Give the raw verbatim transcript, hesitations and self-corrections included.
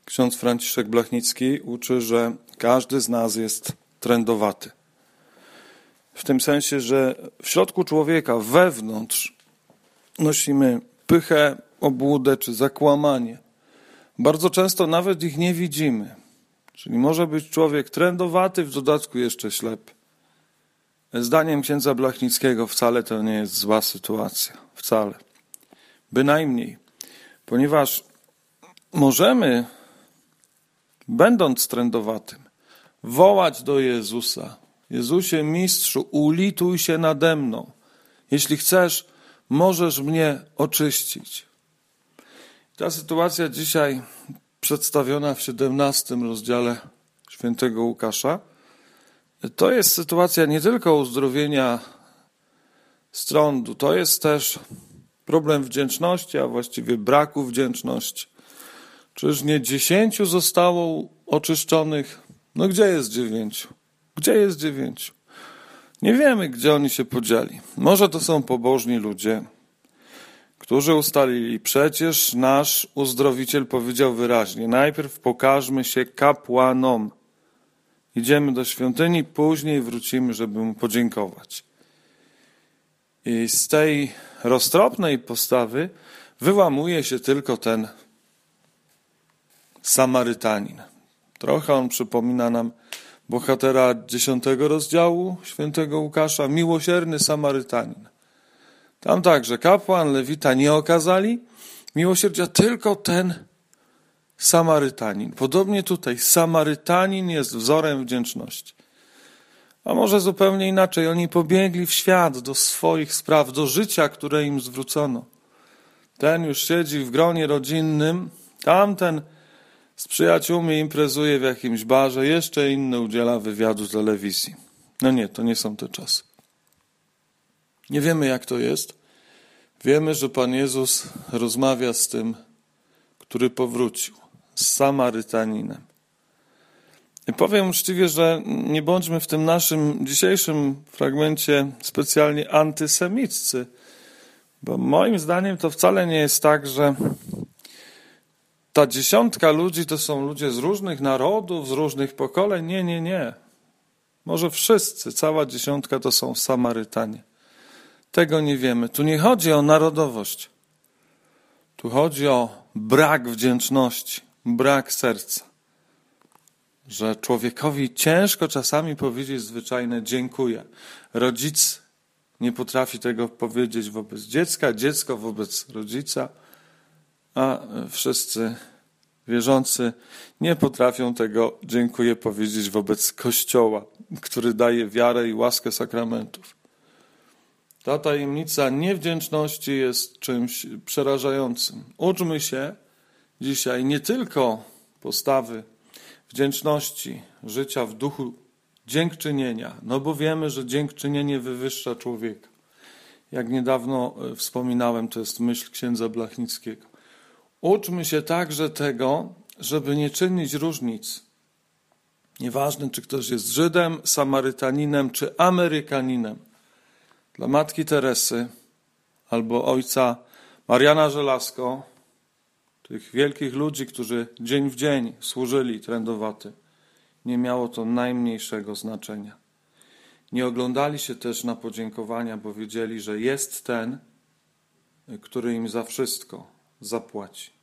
Ksiądz Franciszek Blachnicki uczy, że każdy z nas jest trędowaty. W tym sensie, że w środku człowieka, wewnątrz nosimy pychę, obłudę czy zakłamanie. Bardzo często nawet ich nie widzimy. Czyli może być człowiek trędowaty, w dodatku jeszcze ślepy. Zdaniem księdza Blachnickiego wcale to nie jest zła sytuacja. Wcale. Bynajmniej. Ponieważ możemy, będąc trędowatym, wołać do Jezusa: Jezusie, mistrzu, ulituj się nade mną. Jeśli chcesz, możesz mnie oczyścić. Ta sytuacja dzisiaj przedstawiona w siedemnastym rozdziale świętego Łukasza, to jest sytuacja nie tylko uzdrowienia z trądu, to jest też problem wdzięczności, a właściwie braku wdzięczności. Czyż nie dziesięciu zostało oczyszczonych? No gdzie jest dziewięciu? Gdzie jest dziewięciu? Nie wiemy, gdzie oni się podzieli. Może to są pobożni ludzie, którzy ustalili, przecież nasz uzdrowiciel powiedział wyraźnie: najpierw pokażmy się kapłanom. Idziemy do świątyni, później wrócimy, żeby mu podziękować. I z tej roztropnej postawy wyłamuje się tylko ten Samarytanin. Trochę on przypomina nam bohatera dziesiątego rozdziału świętego Łukasza, miłosierny Samarytanin. Tam także kapłan, lewita nie okazali miłosierdzia, tylko ten Samarytanin. Podobnie tutaj Samarytanin jest wzorem wdzięczności. A może zupełnie inaczej, oni pobiegli w świat do swoich spraw, do życia, które im zwrócono. Ten już siedzi w gronie rodzinnym, tamten z przyjaciółmi imprezuje w jakimś barze, jeszcze inny udziela wywiadu telewizji. No nie, to nie są te czasy. Nie wiemy, jak to jest. Wiemy, że Pan Jezus rozmawia z tym, który powrócił, z Samarytaninem. I powiem uczciwie, że nie bądźmy w tym naszym dzisiejszym fragmencie specjalnie antysemiccy, bo moim zdaniem to wcale nie jest tak, że ta dziesiątka ludzi to są ludzie z różnych narodów, z różnych pokoleń. Nie, nie, nie. Może wszyscy, cała dziesiątka to są Samarytanie. Tego nie wiemy. Tu nie chodzi o narodowość. Tu chodzi o brak wdzięczności, brak serca. Że człowiekowi ciężko czasami powiedzieć zwyczajne dziękuję. Rodzic nie potrafi tego powiedzieć wobec dziecka, dziecko wobec rodzica, a wszyscy wierzący nie potrafią tego dziękuję powiedzieć wobec Kościoła, który daje wiarę i łaskę sakramentów. Ta tajemnica niewdzięczności jest czymś przerażającym. Uczmy się dzisiaj nie tylko postawy wdzięczności, życia w duchu dziękczynienia, no bo wiemy, że dziękczynienie wywyższa człowieka. Jak niedawno wspominałem, to jest myśl księdza Blachnickiego. Uczmy się także tego, żeby nie czynić różnic. Nieważne, czy ktoś jest Żydem, Samarytaninem, czy Amerykaninem. Dla matki Teresy albo ojca Mariana Żelazko, tych wielkich ludzi, którzy dzień w dzień służyli trędowaty, nie miało to najmniejszego znaczenia. Nie oglądali się też na podziękowania, bo wiedzieli, że jest ten, który im za wszystko zapłaci.